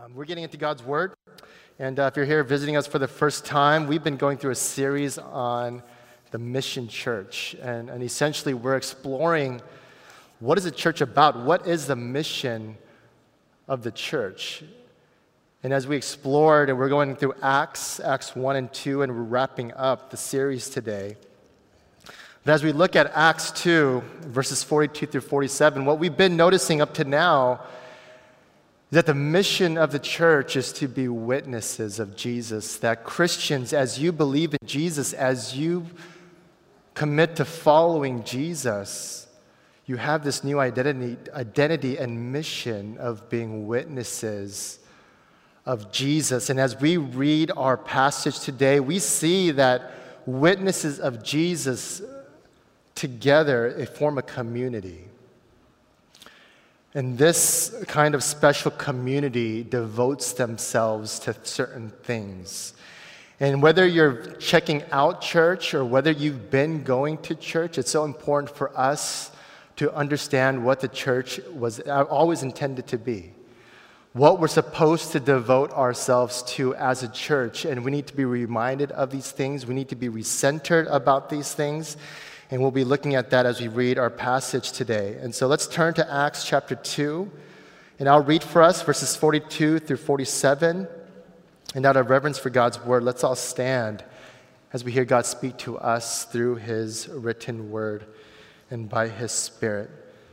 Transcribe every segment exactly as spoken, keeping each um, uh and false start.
Um, we're getting into God's Word, and uh, if you're here visiting us for the first time, we've been going through a series on the Mission Church, and, and essentially we're exploring what is a church about? What is the mission of the church? And as we explored, and we're going through Acts, Acts one and two, and we're wrapping up the series today. But as we look at Acts two, verses forty-two through forty-seven, what we've been noticing up to now is that the mission of the church is to be witnesses of Jesus, that Christians, as you believe in Jesus, as you commit to following Jesus, you have this new identity, identity and mission of being witnesses of Jesus. And as we read our passage today, we see that witnesses of Jesus together, they form a community. And this kind of special community devotes themselves to certain things. And whether you're checking out church or whether you've been going to church, it's so important for us to understand what the church was always intended to be, what we're supposed to devote ourselves to as a church. And we need to be reminded of these things. We need to be recentered about these things. And we'll be looking at that as we read our passage today. And so let's turn to Acts chapter two. And I'll read for us verses forty-two through forty-seven. And out of reverence for God's word, let's all stand as we hear God speak to us through his written word and by his Spirit.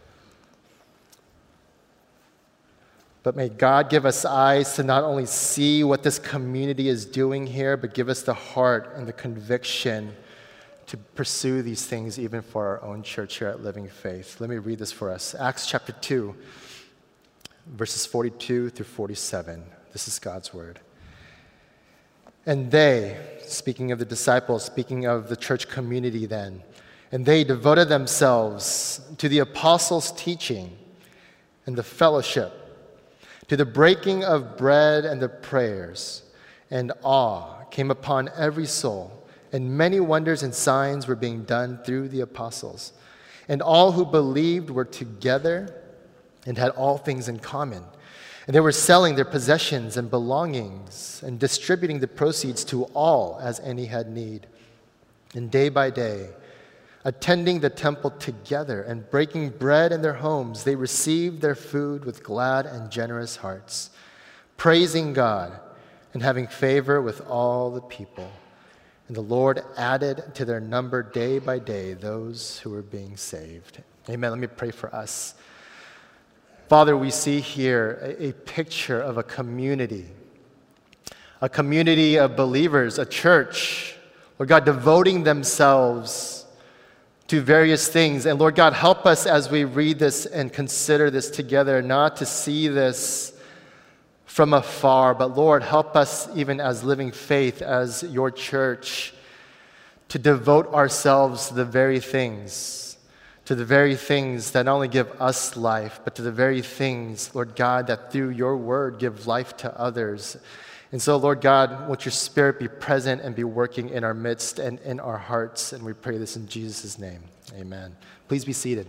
But may God give us eyes to not only see what this community is doing here, but give us the heart and the conviction to pursue these things even for our own church here at Living Faith. Let me read this for us. Acts chapter two, verses forty-two through forty-seven. This is God's word. And they, speaking of the disciples, speaking of the church community then, and they devoted themselves to the apostles' teaching and the fellowship, to the breaking of bread and the prayers, and awe came upon every soul. And many wonders and signs were being done through the apostles. And all who believed were together and had all things in common. And they were selling their possessions and belongings and distributing the proceeds to all as any had need. And day by day, attending the temple together and breaking bread in their homes, they received their food with glad and generous hearts, praising God and having favor with all the people. And the Lord added to their number day by day those who were being saved. Amen. Let me pray for us. Father, we see here a, a picture of a community, a community of believers, a church, Lord God, devoting themselves to various things. And Lord God, help us as we read this and consider this together, not to see this from afar, but Lord, help us even as Living Faith, as your church, to devote ourselves to the very things, to the very things that not only give us life, but to the very things, Lord God, that through your word give life to others. And so, Lord God, won't your Spirit be present and be working in our midst and in our hearts, and we pray this in Jesus' name. Amen. Please be seated.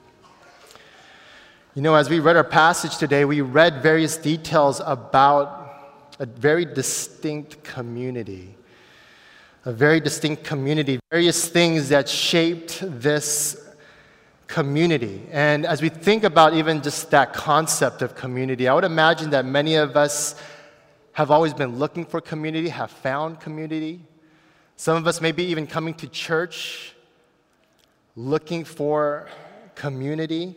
You know, as we read our passage today, we read various details about a very distinct community, a very distinct community, various things that shaped this community. And as we think about even just that concept of community, I would imagine that many of us have always been looking for community, have found community. Some of us maybe even coming to church looking for community.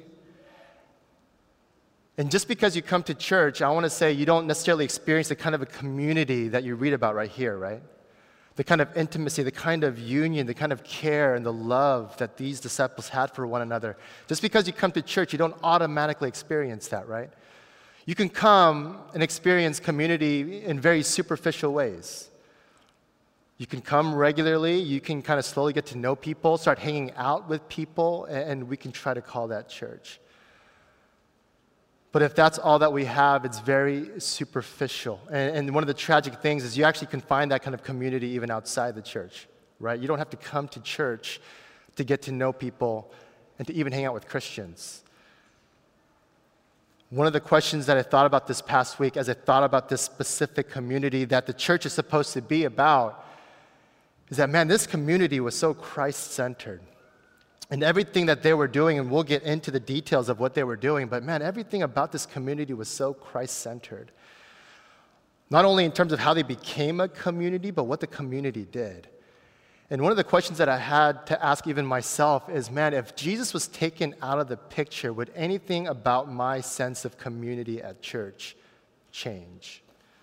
And just because you come to church, I want to say you don't necessarily experience the kind of a community that you read about right here, right? The kind of intimacy, the kind of union, the kind of care and the love that these disciples had for one another. Just because you come to church, you don't automatically experience that, right? You can come and experience community in very superficial ways. You can come regularly, you can kind of slowly get to know people, start hanging out with people, and we can try to call that church. But if that's all that we have, it's very superficial. And, and one of the tragic things is you actually can find that kind of community even outside the church, right? You don't have to come to church to get to know people and to even hang out with Christians. One of the questions that I thought about this past week as I thought about this specific community that the church is supposed to be about is that, man, this community was so Christ-centered. And everything that they were doing, and we'll get into the details of what they were doing, but man, everything about this community was so Christ-centered. Not only in terms of how they became a community, but what the community did. And one of the questions that I had to ask even myself is, man, if Jesus was taken out of the picture, would anything about my sense of community at church change?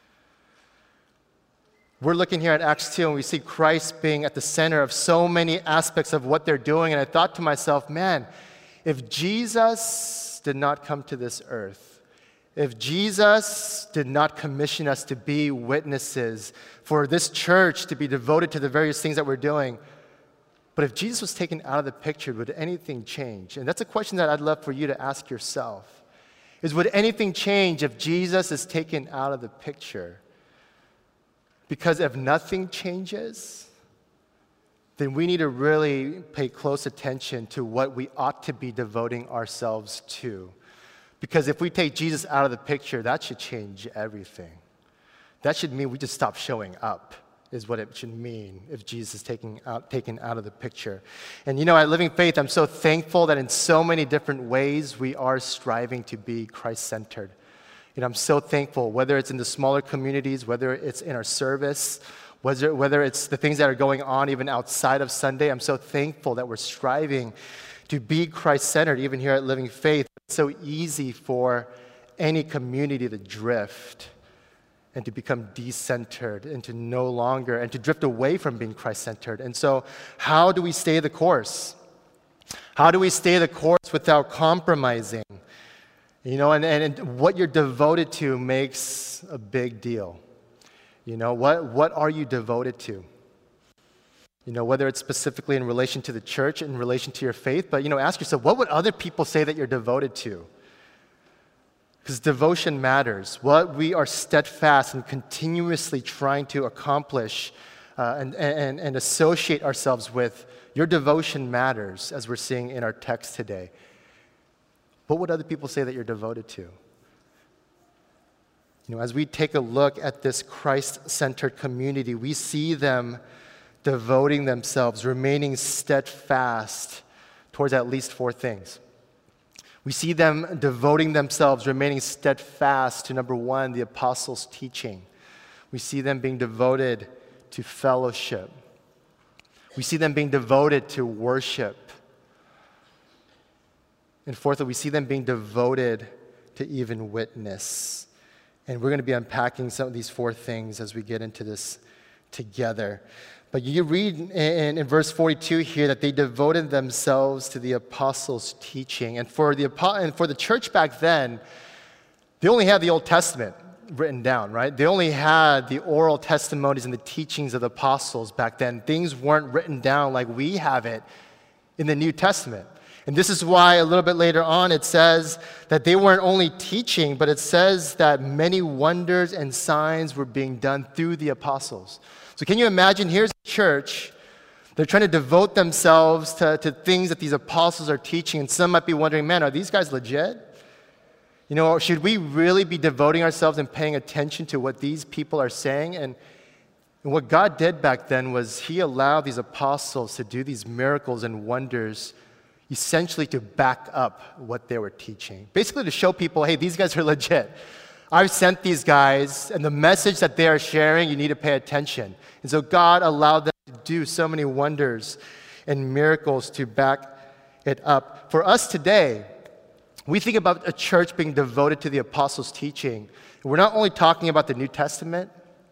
We're looking here at Acts two, and we see Christ being at the center of so many aspects of what they're doing. And I thought to myself, man, if Jesus did not come to this earth, if Jesus did not commission us to be witnesses, for this church to be devoted to the various things that we're doing, but if Jesus was taken out of the picture, would anything change? And that's a question that I'd love for you to ask yourself, is would anything change if Jesus is taken out of the picture? Because if nothing changes, then we need to really pay close attention to what we ought to be devoting ourselves to. Because if we take Jesus out of the picture, that should change everything. That should mean we just stop showing up, is what it should mean if Jesus is taken out, taken out of the picture. And you know, at Living Faith, I'm so thankful that in so many different ways we are striving to be Christ-centered. You know, I'm so thankful, whether it's in the smaller communities, whether it's in our service, whether, whether it's the things that are going on even outside of Sunday. I'm so thankful that we're striving to be Christ-centered, even here at Living Faith. It's so easy for any community to drift and to become decentered and to no longer, and to drift away from being Christ-centered. And so how do we stay the course? How do we stay the course without compromising? You know, and, and what you're devoted to makes a big deal. You know, what, what are you devoted to? You know, whether it's specifically in relation to the church, in relation to your faith, but, you know, ask yourself, what would other people say that you're devoted to? Because devotion matters. What we are steadfast and continuously trying to accomplish uh, and, and, and associate ourselves with, your devotion matters, as we're seeing in our text today. What would other people say that you're devoted to? You know, as we take a look at this Christ-centered community, we see them devoting themselves, remaining steadfast towards at least four things. We see them devoting themselves, remaining steadfast to, number one, the apostles' teaching. We see them being devoted to fellowship. We see them being devoted to worship. And fourthly, we see them being devoted to even witness. And we're going to be unpacking some of these four things as we get into this together. But you read in, in verse forty-two here that they devoted themselves to the apostles' teaching. And for the, and for the church back then, they only had the Old Testament written down, right? They only had the oral testimonies and the teachings of the apostles back then. Things weren't written down like we have it in the New Testament. And this is why a little bit later on it says that they weren't only teaching, but it says that many wonders and signs were being done through the apostles. So can you imagine, here's a church, they're trying to devote themselves to, to things that these apostles are teaching, and some might be wondering, man, are these guys legit? You know, should we really be devoting ourselves and paying attention to what these people are saying? And, and what God did back then was He allowed these apostles to do these miracles and wonders essentially to back up what they were teaching. Basically to show people, hey, these guys are legit. I've sent these guys, and the message that they are sharing, you need to pay attention. And so God allowed them to do so many wonders and miracles to back it up. For us today, we think about a church being devoted to the apostles' teaching. We're not only talking about the New Testament,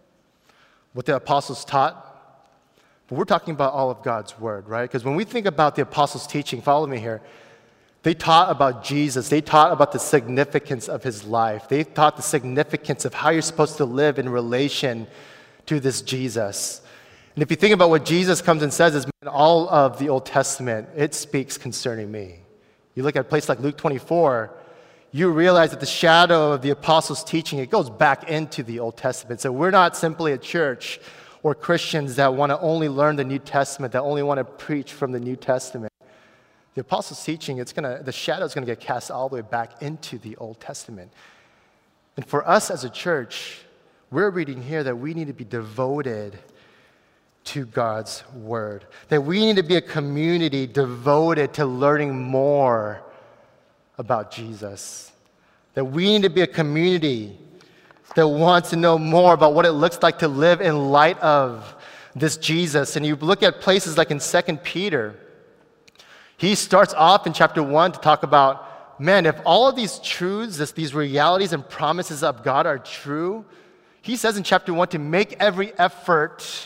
what the apostles taught, but we're talking about all of God's word, right? Because when we think about the apostles' teaching, follow me here, they taught about Jesus. They taught about the significance of His life. They taught the significance of how you're supposed to live in relation to this Jesus. And if you think about what Jesus comes and says, is all of the Old Testament, it speaks concerning me. You look at a place like Luke twenty-four, you realize that the shadow of the apostles' teaching, it goes back into the Old Testament. So we're not simply a church or Christians that want to only learn the New Testament, that only want to preach from the New Testament. The apostles' teaching, it's gonna, the shadow is going to get cast all the way back into the Old Testament. And for us as a church, we're reading here that we need to be devoted to God's word, that we need to be a community devoted to learning more about Jesus, that we need to be a community that wants to know more about what it looks like to live in light of this Jesus. And you look at places like in Second Peter, he starts off in chapter one to talk about, man, if all of these truths, this, these realities and promises of God are true, he says in chapter one to make every effort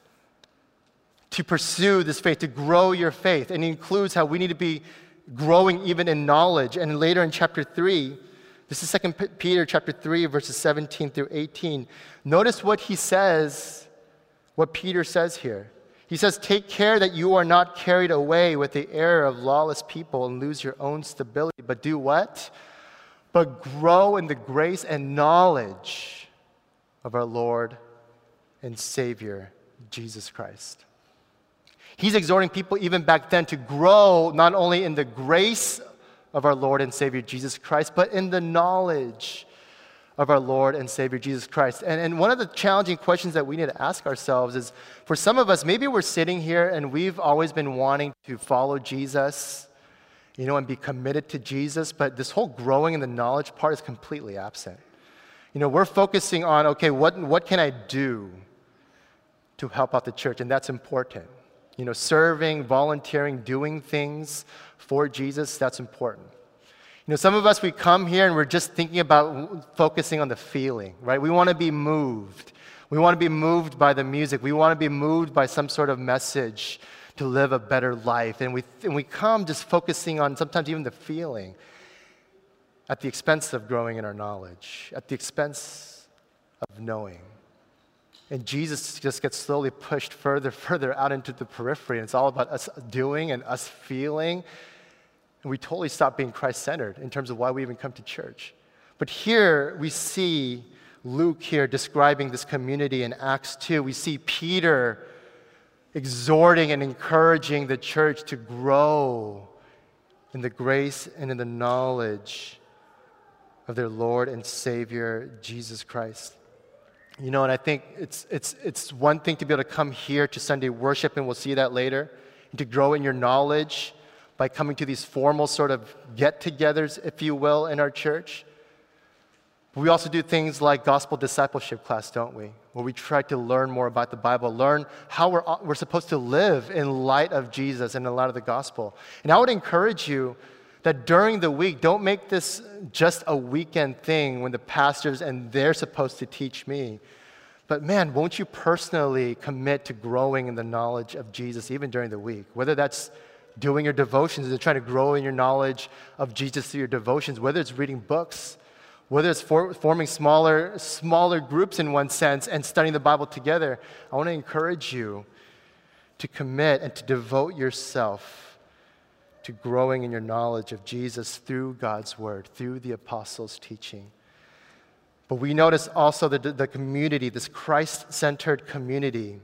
to pursue this faith, to grow your faith. And he includes how we need to be growing even in knowledge. And later in chapter three, this is Second Peter chapter three, verses seventeen through eighteen. Notice what he says, what Peter says here. He says, take care that you are not carried away with the error of lawless people and lose your own stability. But do what? But grow in the grace and knowledge of our Lord and Savior, Jesus Christ. He's exhorting people even back then to grow not only in the grace of our Lord and Savior Jesus Christ, but in the knowledge of our Lord and Savior Jesus Christ. And, and one of the challenging questions that we need to ask ourselves is, for some of us, maybe we're sitting here and we've always been wanting to follow Jesus, you know, and be committed to Jesus, but this whole growing in the knowledge part is completely absent. You know, we're focusing on, okay, what, what can I do to help out the church? And that's important. You know, serving, volunteering, doing things for Jesus, that's important. You know, some of us, we come here and we're just thinking about focusing on the feeling, right? We want to be moved. We want to be moved by the music. We want to be moved by some sort of message to live a better life. And we, and we come just focusing on sometimes even the feeling at the expense of growing in our knowledge, at the expense of knowing. And Jesus just gets slowly pushed further, further out into the periphery. And it's all about us doing and us feeling. And we totally stop being Christ-centered in terms of why we even come to church. But here we see Luke here describing this community in Acts two. We see Peter exhorting and encouraging the church to grow in the grace and in the knowledge of their Lord and Savior, Jesus Christ. You know, and I think it's, it's, it's one thing to be able to come here to Sunday worship, and we'll see that later, and to grow in your knowledge by coming to these formal sort of get-togethers, if you will, in our church. But we also do things like gospel discipleship class, don't we? Where we try to learn more about the Bible, learn how we're, we're supposed to live in light of Jesus and in light of the gospel. And I would encourage you that during the week, don't make this just a weekend thing when the pastors and they're supposed to teach me. But man, won't you personally commit to growing in the knowledge of Jesus even during the week? Whether that's doing your devotions and trying to grow in your knowledge of Jesus through your devotions, whether it's reading books, whether it's for, forming smaller, smaller groups in one sense and studying the Bible together, I want to encourage you to commit and to devote yourself to growing in your knowledge of Jesus through God's word, through the apostles' teaching. But we notice also the, the community, this Christ-centered community,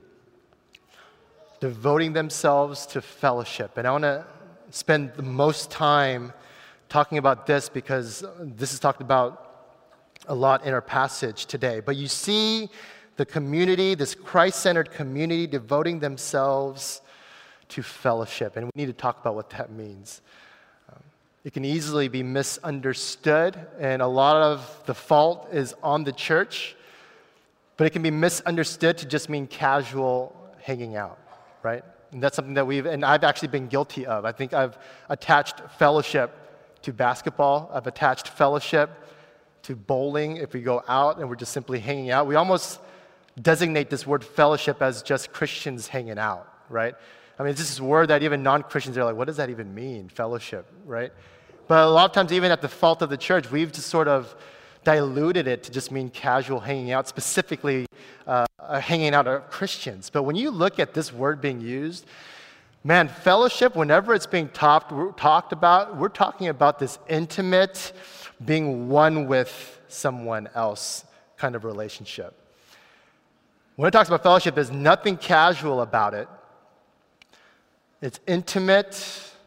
devoting themselves to fellowship. And I want to spend the most time talking about this because this is talked about a lot in our passage today. But you see the community, this Christ-centered community, devoting themselves to fellowship. And we need to talk about what that means. Um, it can easily be misunderstood, and a lot of the fault is on the church, but it can be misunderstood to just mean casual hanging out. Right? And that's something that we've, and I've actually been guilty of. I think I've attached fellowship to basketball. I've attached fellowship to bowling. If we go out and we're just simply hanging out, we almost designate this word fellowship as just Christians hanging out, right? I mean, it's just this word that even non-Christians are like, what does that even mean, fellowship, right? But a lot of times, even at the fault of the church, we've just sort of diluted it to just mean casual hanging out, specifically uh, hanging out of Christians. But when you look at this word being used, man, fellowship, whenever it's being talked, talked about, we're talking about this intimate, being one with someone else kind of relationship. When it talks about fellowship, there's nothing casual about it. It's intimate.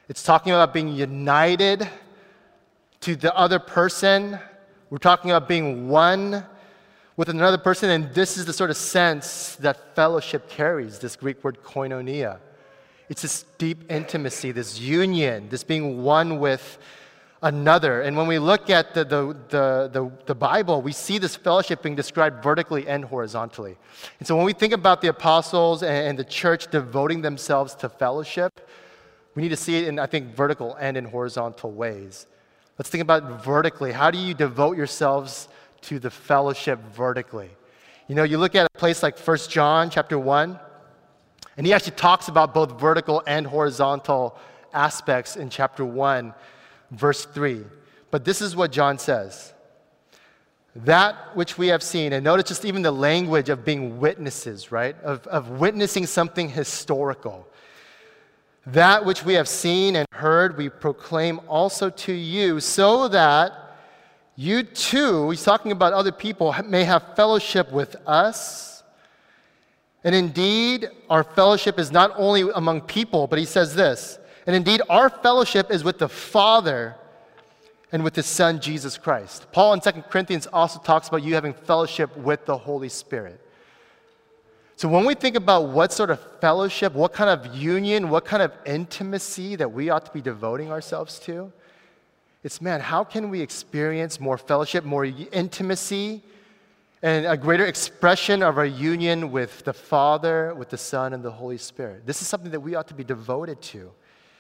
It's talking about being united to the other person. We're talking about being one with another person, and this is the sort of sense that fellowship carries, this Greek word koinonia. It's this deep intimacy, this union, this being one with another. And when we look at the, the, the, the, the Bible, we see this fellowship being described vertically and horizontally. And so when we think about the apostles and, and the church devoting themselves to fellowship, we need to see it in, I think, vertical and in horizontal ways. Let's think about vertically. How do you devote yourselves to the fellowship vertically? You know, you look at a place like First John chapter one, and he actually talks about both vertical and horizontal aspects in chapter one, verse three. But this is what John says. That which we have seen, and notice just even the language of being witnesses, right? Of, of witnessing something historical. That which we have seen and heard, we proclaim also to you, so that you too, he's talking about other people, may have fellowship with us. And indeed, our fellowship is not only among people, but he says this, and indeed, our fellowship is with the Father and with his Son, Jesus Christ. Paul in Second Corinthians also talks about you having fellowship with the Holy Spirit. So when we think about what sort of fellowship, what kind of union, what kind of intimacy that we ought to be devoting ourselves to, it's, man, how can we experience more fellowship, more intimacy, and a greater expression of our union with the Father, with the Son, and the Holy Spirit? This is something that we ought to be devoted to.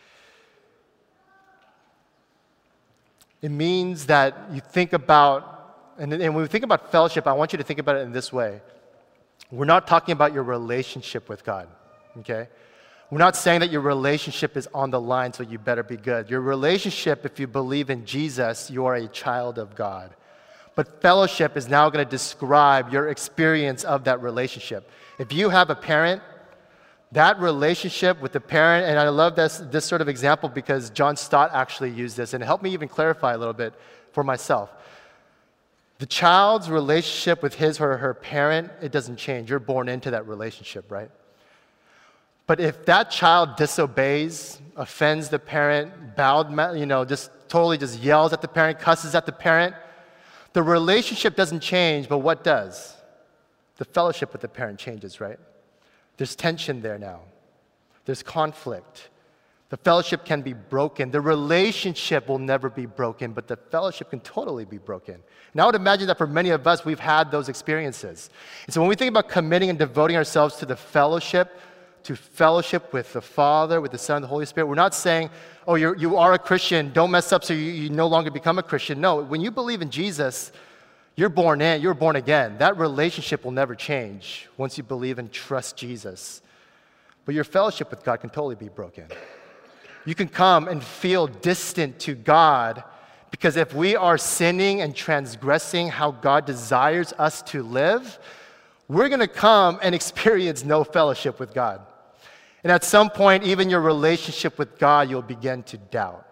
It means that you think about, and, and when we think about fellowship, I want you to think about it in this way. We're not talking about your relationship with God, okay? We're not saying that your relationship is on the line, so you better be good. Your relationship, if you believe in Jesus, you are a child of God. But fellowship is now going to describe your experience of that relationship. If you have a parent, that relationship with the parent, and I love this, this sort of example because John Stott actually used this, and it helped me even clarify a little bit for myself. The child's relationship with his or her parent, it doesn't change. You're born into that relationship, right? But if that child disobeys, offends the parent, bowed, you know, just totally just yells at the parent, cusses at the parent, the relationship doesn't change, but what does? The fellowship with the parent changes, right? There's tension there now. There's conflict. The fellowship can be broken. The relationship will never be broken, but the fellowship can totally be broken. And I would imagine that for many of us, we've had those experiences. And so when we think about committing and devoting ourselves to the fellowship, to fellowship with the Father, with the Son, and the Holy Spirit, we're not saying, oh, you're, you are a Christian, don't mess up so you, you no longer become a Christian. No, when you believe in Jesus, you're born in, you're born again. That relationship will never change once you believe and trust Jesus. But your fellowship with God can totally be broken. You can come and feel distant to God because if we are sinning and transgressing how God desires us to live, we're going to come and experience no fellowship with God. And at some point, even your relationship with God, you'll begin to doubt.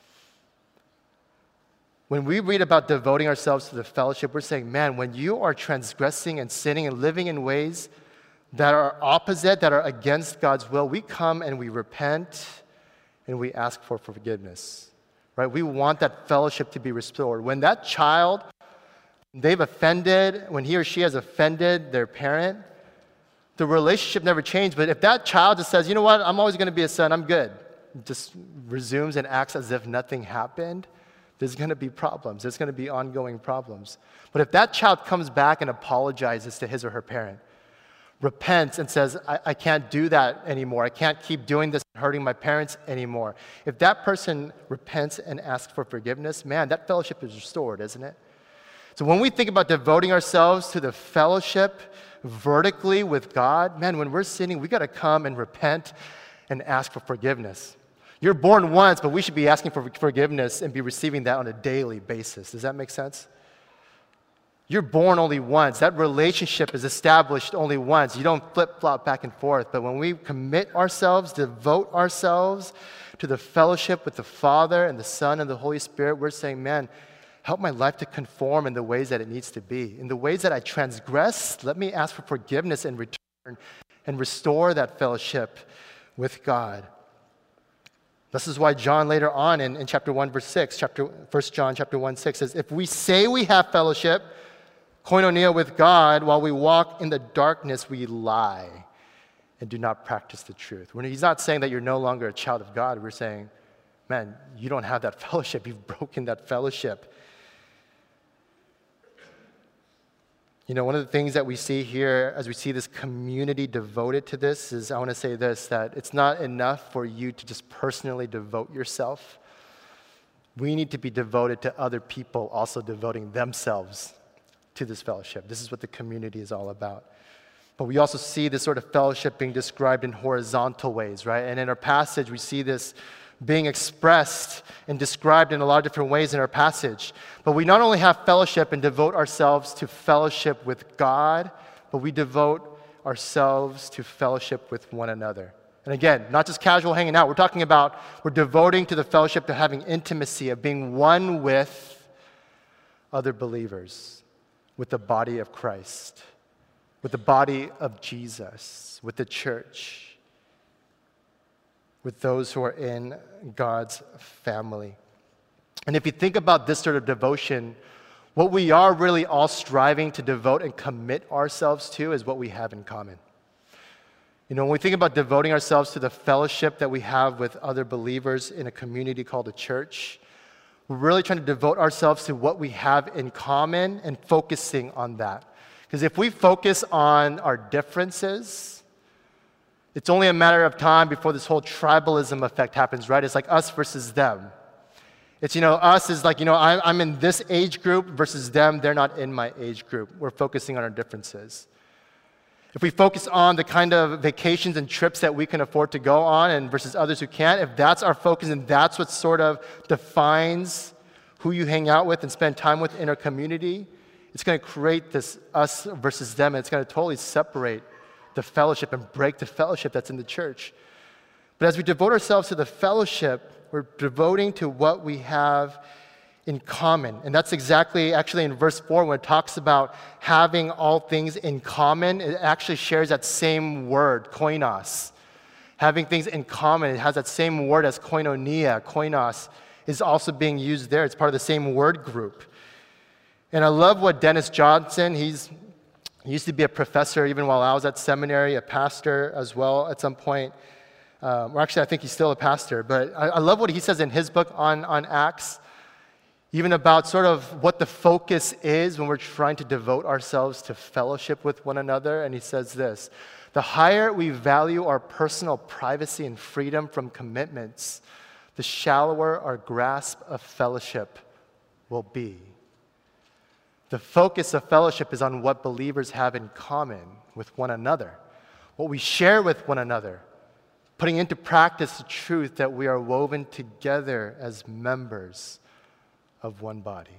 When we read about devoting ourselves to the fellowship, we're saying, man, when you are transgressing and sinning and living in ways that are opposite, that are against God's will, we come and we repent and we ask for forgiveness, right? We want that fellowship to be restored. When that child, they've offended, when he or she has offended their parent, the relationship never changed. But if that child just says, you know what, I'm always going to be a son, I'm good, just resumes and acts as if nothing happened, there's going to be problems. There's going to be ongoing problems. But if that child comes back and apologizes to his or her parent, repents and says, I, I can't do that anymore. I can't keep doing this and hurting my parents anymore. If that person repents and asks for forgiveness, man, that fellowship is restored, isn't it? So when we think about devoting ourselves to the fellowship vertically with God, man, when we're sinning, we got to come and repent and ask for forgiveness. You're born once, but we should be asking for forgiveness and be receiving that on a daily basis. Does that make sense? You're born only once. That relationship is established only once. You don't flip-flop back and forth. But when we commit ourselves, devote ourselves to the fellowship with the Father and the Son and the Holy Spirit, we're saying, man, help my life to conform in the ways that it needs to be. In the ways that I transgress, let me ask for forgiveness and return and restore that fellowship with God. This is why John later on in, in chapter one, verse six, chapter, First John chapter one, six says, if we say we have fellowship, koinonia with God, while we walk in the darkness, we lie and do not practice the truth. When he's not saying that you're no longer a child of God, we're saying, man, you don't have that fellowship. You've broken that fellowship. You know, one of the things that we see here as we see this community devoted to this is, I want to say this, that it's not enough for you to just personally devote yourself. We need to be devoted to other people also devoting themselves to this fellowship. This is what the community is all about. But we also see this sort of fellowship being described in horizontal ways, right? And in our passage, we see this being expressed and described in a lot of different ways in our passage. But we not only have fellowship and devote ourselves to fellowship with God, but we devote ourselves to fellowship with one another. And again, not just casual hanging out. We're talking about, we're devoting to the fellowship to having intimacy, of being one with other believers, with the body of Christ, with the body of Jesus, with the church, with those who are in God's family. And if you think about this sort of devotion, what we are really all striving to devote and commit ourselves to is what we have in common. You know, when we think about devoting ourselves to the fellowship that we have with other believers in a community called a church, we're really trying to devote ourselves to what we have in common and focusing on that. Because if we focus on our differences, it's only a matter of time before this whole tribalism effect happens, right? It's like us versus them. It's, you know, us is like, you know, I'm, I'm in this age group versus them. They're not in my age group. We're focusing on our differences. If we focus on the kind of vacations and trips that we can afford to go on and versus others who can't, if that's our focus and that's what sort of defines who you hang out with and spend time with in our community, it's going to create this us versus them, and it's going to totally separate the fellowship and break the fellowship that's in the church. But as we devote ourselves to the fellowship, we're devoting to what we have in common. And that's exactly, actually in verse four, when it talks about having all things in common, it actually shares that same word, koinos. Having things in common, it has that same word as koinonia. Koinos is also being used there. It's part of the same word group. And I love what Dennis Johnson, he's He used to be a professor even while I was at seminary, a pastor as well at some point. Um, or actually, I think he's still a pastor. But I, I love what he says in his book on, on Acts, even about sort of what the focus is when we're trying to devote ourselves to fellowship with one another. And he says this, the higher we value our personal privacy and freedom from commitments, the shallower our grasp of fellowship will be. The focus of fellowship is on what believers have in common with one another, what we share with one another, putting into practice the truth that we are woven together as members of one body.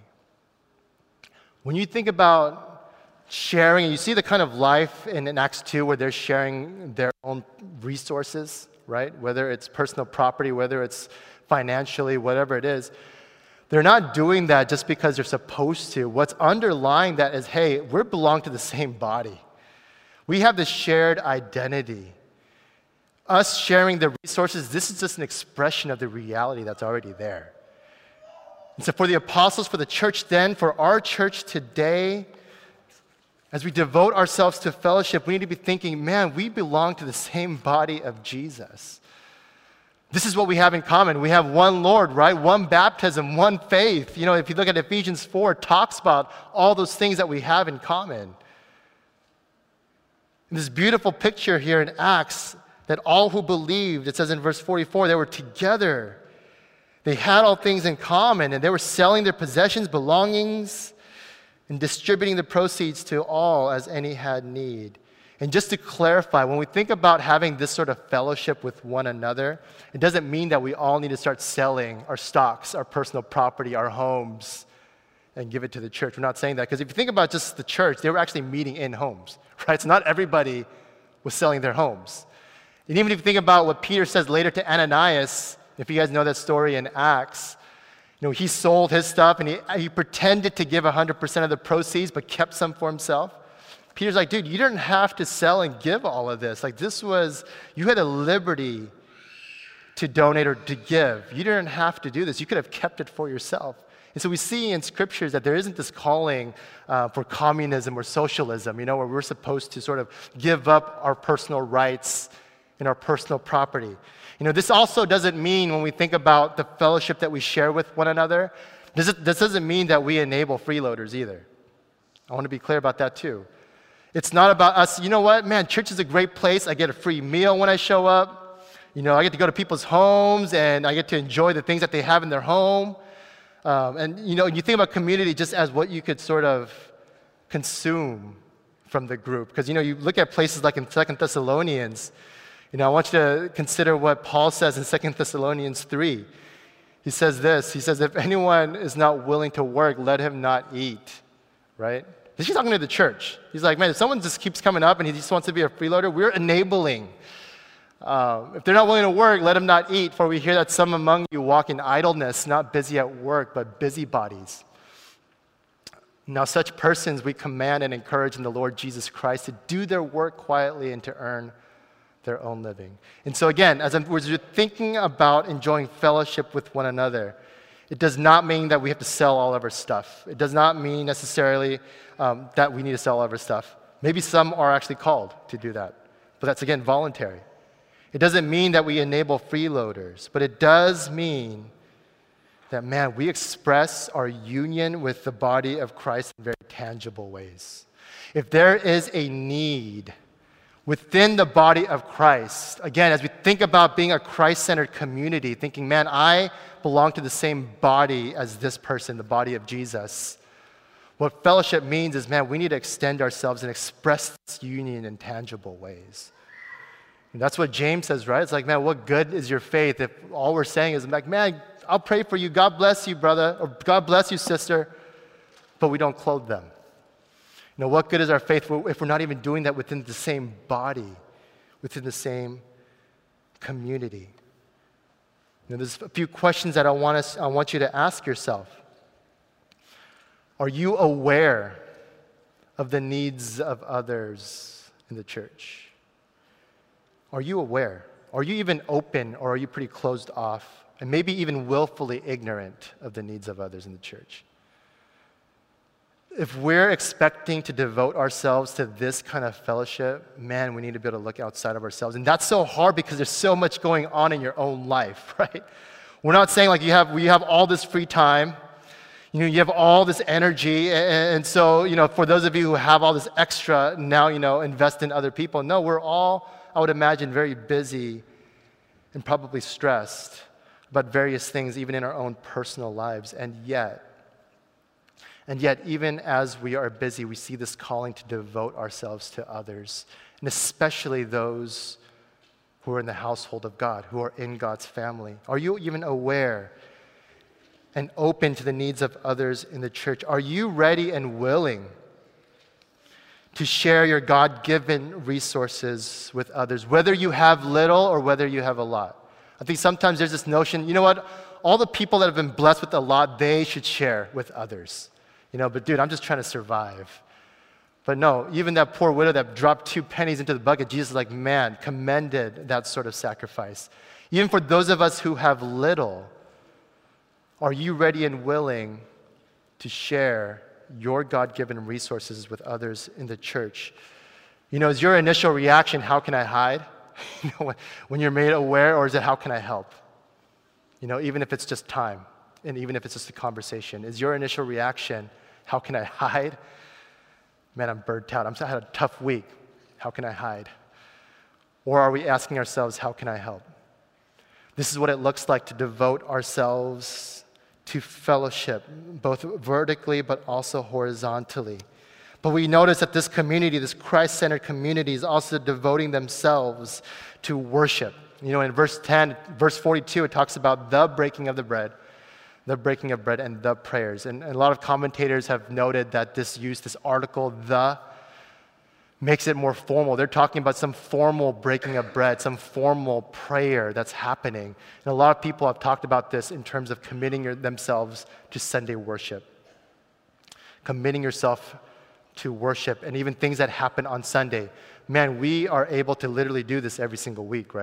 When you think about sharing, and you see the kind of life in, in Acts two where they're sharing their own resources, right? Whether it's personal property, whether it's financially, whatever it is, they're not doing that just because they're supposed to. What's underlying that is, hey, we belong to the same body. We have this shared identity. Us sharing the resources, this is just an expression of the reality that's already there. And so for the apostles, for the church then, for our church today, as we devote ourselves to fellowship, we need to be thinking, man, we belong to the same body of Jesus. This is what we have in common. We have one Lord, right? One baptism, one faith. You know, if you look at Ephesians four, it talks about all those things that we have in common. And this beautiful picture here in Acts that all who believed, it says in verse forty-four, they were together. They had all things in common, and they were selling their possessions, belongings, and distributing the proceeds to all as any had need. And just to clarify, when we think about having this sort of fellowship with one another, it doesn't mean that we all need to start selling our stocks, our personal property, our homes, and give it to the church. We're not saying that, because if you think about just the church, they were actually meeting in homes, right? So not everybody was selling their homes. And even if you think about what Peter says later to Ananias, if you guys know that story in Acts, you know, he sold his stuff and he, he pretended to give one hundred percent of the proceeds but kept some for himself. Peter's like, dude, you didn't have to sell and give all of this. Like, this was, you had a liberty to donate or to give. You didn't have to do this. You could have kept it for yourself. And so we see in scriptures that there isn't this calling uh, for communism or socialism, you know, where we're supposed to sort of give up our personal rights and our personal property. You know, this also doesn't mean when we think about the fellowship that we share with one another, this, is, this doesn't mean that we enable freeloaders either. I want to be clear about that too. It's not about us, you know what, man, church is a great place. I get a free meal when I show up. You know, I get to go to people's homes and I get to enjoy the things that they have in their home. Um, and, you know, you think about community just as what you could sort of consume from the group. Because, you know, you look at places like in Second Thessalonians, you know, I want you to consider what Paul says in Second Thessalonians three. He says this, he says, if anyone is not willing to work, let him not eat, right? He's talking to the church. He's like, man, if someone just keeps coming up and he just wants to be a freeloader, we're enabling. Um, if they're not willing to work, let them not eat, for we hear that some among you walk in idleness, not busy at work, but busybodies. Now such persons we command and encourage in the Lord Jesus Christ to do their work quietly and to earn their own living. And so again, as we're thinking about enjoying fellowship with one another, it does not mean that we have to sell all of our stuff. It does not mean necessarily um, that we need to sell all of our stuff. Maybe some are actually called to do that, but that's again voluntary. It doesn't mean that we enable freeloaders, but it does mean that, man, we express our union with the body of Christ in very tangible ways. If there is a need within the body of Christ, again, as we think about being a Christ-centered community, thinking, man, I belong to the same body as this person, the body of Jesus. What fellowship means is, man, we need to extend ourselves and express this union in tangible ways. And that's what James says, right? It's like, man, what good is your faith if all we're saying is, like, man, I'll pray for you. God bless you, brother, or God bless you, sister, but we don't clothe them. You know, what good is our faith if we're not even doing that within the same body, within the same community? You know, there's a few questions that I want us, I want you to ask yourself. Are you aware of the needs of others in the church? Are you aware? Are you even open, or are you pretty closed off, and maybe even willfully ignorant of the needs of others in the church? If we're expecting to devote ourselves to this kind of fellowship, man, we need to be able to look outside of ourselves. And that's so hard because there's so much going on in your own life, right? We're not saying like you have, we have all this free time, you know, you have all this energy, and, and so, you know, for those of you who have all this extra, now, you know, invest in other people. No, we're all, I would imagine, very busy and probably stressed about various things, even in our own personal lives. And yet, and yet, even as we are busy, we see this calling to devote ourselves to others, and especially those who are in the household of God, who are in God's family. Are you even aware and open to the needs of others in the church? Are you ready and willing to share your God-given resources with others, whether you have little or whether you have a lot? I think sometimes there's this notion, you know what, all the people that have been blessed with a lot, they should share with others. You know, but dude, I'm just trying to survive. But no, even that poor widow that dropped two pennies into the bucket, Jesus is like, man, commended that sort of sacrifice. Even for those of us who have little, are you ready and willing to share your God-given resources with others in the church? You know, is your initial reaction, how can I hide? You know, when you're made aware, or is it, how can I help? You know, even if it's just time, and even if it's just a conversation, is your initial reaction, how can I hide? Man, I'm burnt out. I'm, I had a tough week. How can I hide? Or are we asking ourselves, how can I help? This is what it looks like to devote ourselves to fellowship, both vertically but also horizontally. But we notice that this community, this Christ-centered community, is also devoting themselves to worship. You know, in verse ten, verse forty-two, it talks about the breaking of the bread, the breaking of bread, and the prayers. And, and a lot of commentators have noted that this use, this article, the, makes it more formal. They're talking about some formal breaking of bread, some formal prayer that's happening. And a lot of people have talked about this in terms of committing your, themselves to Sunday worship, committing yourself to worship, and even things that happen on Sunday. Man, we are able to literally do this every single week, right?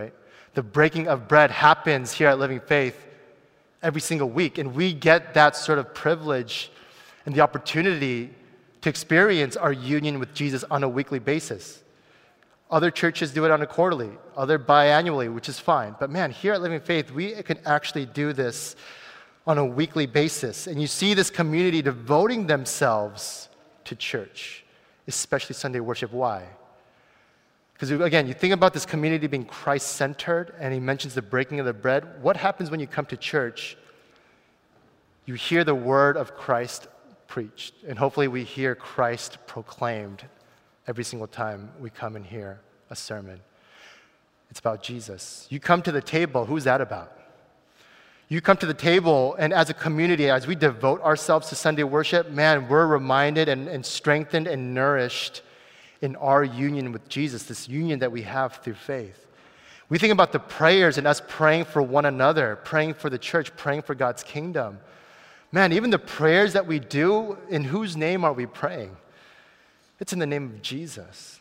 The breaking of bread happens here at Living Faith every single week, and we get that sort of privilege and the opportunity to experience our union with Jesus on a weekly basis. Other churches do it on a quarterly, other biannually, which is fine. But man, here at Living Faith, we can actually do this on a weekly basis. And you see this community devoting themselves to church, especially Sunday worship. Why? Because again, you think about this community being Christ-centered, and he mentions the breaking of the bread. What happens when you come to church? You hear the word of Christ preached, and hopefully we hear Christ proclaimed every single time we come and hear a sermon. It's about Jesus. You come to the table, who's that about? You come to the table, and as a community, as we devote ourselves to Sunday worship, man, we're reminded and, and strengthened and nourished in our union with Jesus, this union that we have through faith. We think about the prayers and us praying for one another, praying for the church, praying for God's kingdom. Man, even the prayers that we do, in whose name are we praying? It's in the name of Jesus.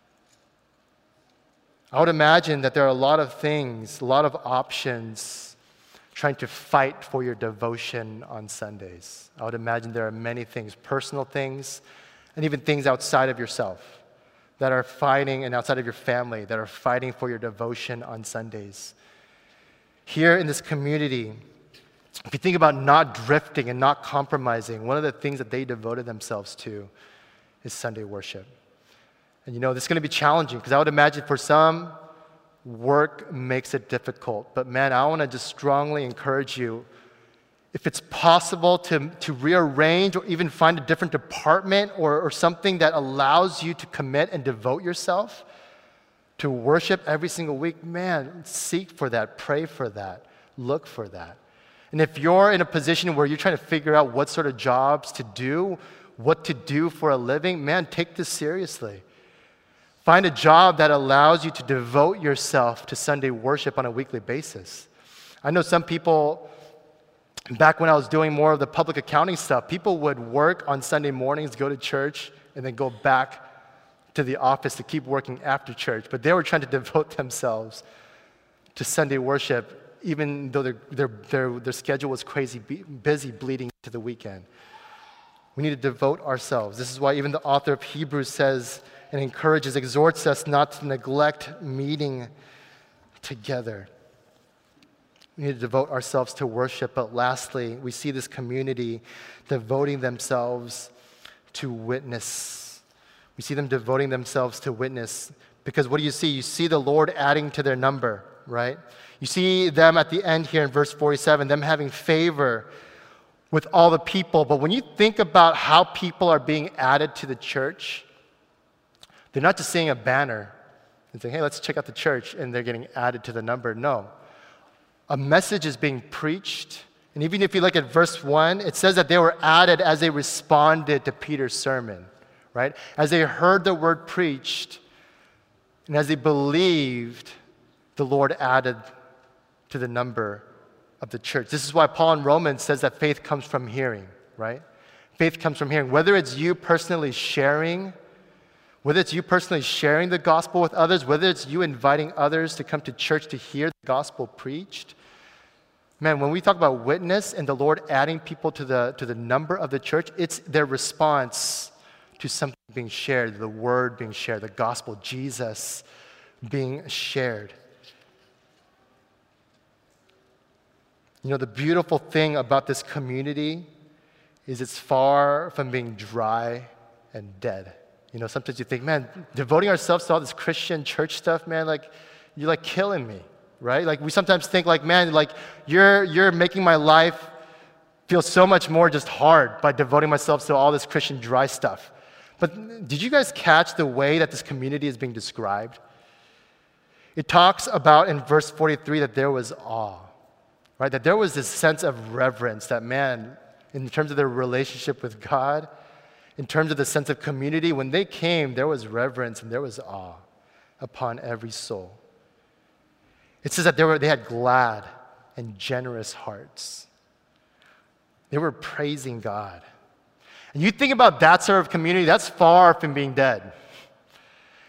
I would imagine that there are a lot of things, a lot of options trying to fight for your devotion on Sundays. I would imagine there are many things, personal things, and even things outside of yourself that are fighting, and outside of your family that are fighting for your devotion on Sundays. Here in this community, if you think about not drifting and not compromising, one of the things that they devoted themselves to is Sunday worship. And you know, this is going to be challenging because I would imagine for some, work makes it difficult. But man, I want to just strongly encourage you, if it's possible to, to rearrange or even find a different department or, or something that allows you to commit and devote yourself to worship every single week, man, seek for that, pray for that, look for that. And if you're in a position where you're trying to figure out what sort of jobs to do, what to do for a living, man, take this seriously. Find a job that allows you to devote yourself to Sunday worship on a weekly basis. I know some people, back when I was doing more of the public accounting stuff, people would work on Sunday mornings, go to church, and then go back to the office to keep working after church. But they were trying to devote themselves to Sunday worship, even though their, their, their, their schedule was crazy busy bleeding into the weekend. We need to devote ourselves. This is why even the author of Hebrews says and encourages, exhorts us not to neglect meeting together. We need to devote ourselves to worship. But lastly, we see this community devoting themselves to witness. We see them devoting themselves to witness. Because what do you see? You see the Lord adding to their number, right? You see them at the end here in verse forty-seven, them having favor with all the people. But when you think about how people are being added to the church, they're not just seeing a banner and saying, hey, let's check out the church, and they're getting added to the number. No. A message is being preached. And even if you look at verse one, it says that they were added as they responded to Peter's sermon, right? As they heard the word preached, and as they believed, the Lord added to the number of the church. This is why Paul in Romans says that faith comes from hearing, right? Faith comes from hearing. Whether it's you personally sharing, whether it's you personally sharing the gospel with others, whether it's you inviting others to come to church to hear the gospel preached, man, when we talk about witness and the Lord adding people to the, to the number of the church, it's their response to something being shared, the word being shared, the gospel, Jesus being shared. You know, the beautiful thing about this community is it's far from being dry and dead. You know, sometimes you think, man, devoting ourselves to all this Christian church stuff, man, like, you're like killing me, right? Like, we sometimes think like, man, like, you're, you're making my life feel so much more just hard by devoting myself to all this Christian dry stuff. But did you guys catch the way that this community is being described? It talks about in verse forty-three that there was awe. Right, that there was this sense of reverence that, man, in terms of their relationship with God, in terms of the sense of community, when they came, there was reverence and there was awe upon every soul. It says that they were they had glad and generous hearts. They were praising God. And you think about that sort of community, that's far from being dead.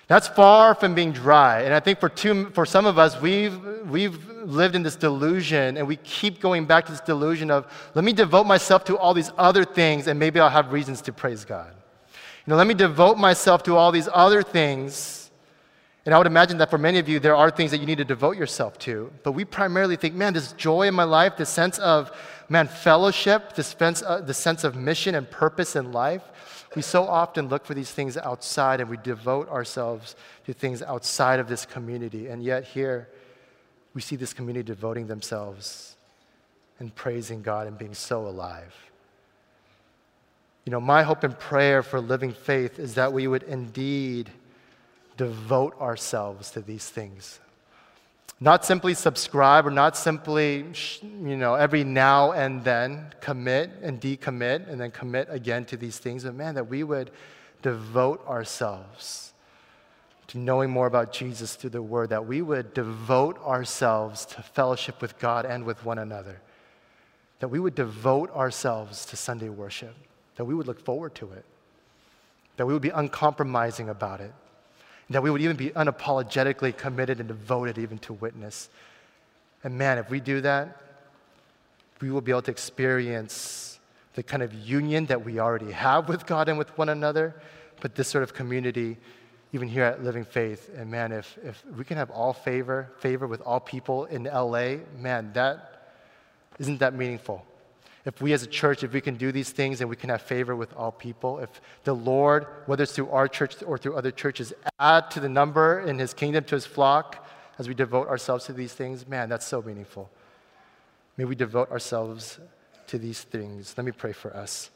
That's far from being dry. And I think for, two, for some of us, we've, we've lived in this delusion, and we keep going back to this delusion of, let me devote myself to all these other things, and maybe I'll have reasons to praise God. You know, let me devote myself to all these other things. And I would imagine that for many of you, there are things that you need to devote yourself to. But we primarily think, man, this joy in my life, this sense of, man, fellowship, this sense, uh, the sense of mission and purpose in life, we so often look for these things outside, and we devote ourselves to things outside of this community. And yet here, we see this community devoting themselves and praising God and being so alive. You know, my hope and prayer for Living Faith is that we would indeed devote ourselves to these things. Not simply subscribe, or not simply, you know, every now and then commit and decommit and then commit again to these things, but man, that we would devote ourselves to knowing more about Jesus through the Word, that we would devote ourselves to fellowship with God and with one another, that we would devote ourselves to Sunday worship, that we would look forward to it, that we would be uncompromising about it, that we would even be unapologetically committed and devoted even to witness. And man, if we do that, we will be able to experience the kind of union that we already have with God and with one another, but this sort of community, even here at Living Faith. And man, if, if we can have all favor, favor with all people in L A, man, that, isn't that meaningful? If we as a church, if we can do these things and we can have favor with all people, if the Lord, whether it's through our church or through other churches, add to the number in his kingdom, to his flock, as we devote ourselves to these things, man, that's so meaningful. May we devote ourselves to these things. Let me pray for us.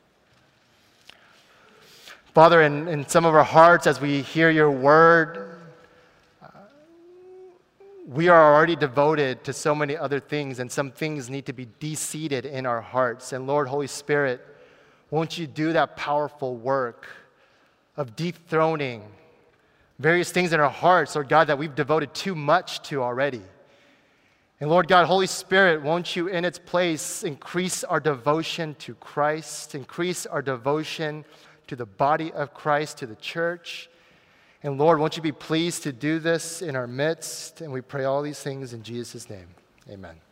Father, in, in some of our hearts, as we hear your word, we are already devoted to so many other things, and some things need to be de-seated in our hearts. And Lord, Holy Spirit, won't you do that powerful work of dethroning various things in our hearts, Lord God, that we've devoted too much to already. And Lord God, Holy Spirit, won't you in its place increase our devotion to Christ, increase our devotion to the body of Christ, to the church. And Lord, won't you be pleased to do this in our midst? And we pray all these things in Jesus' name. Amen.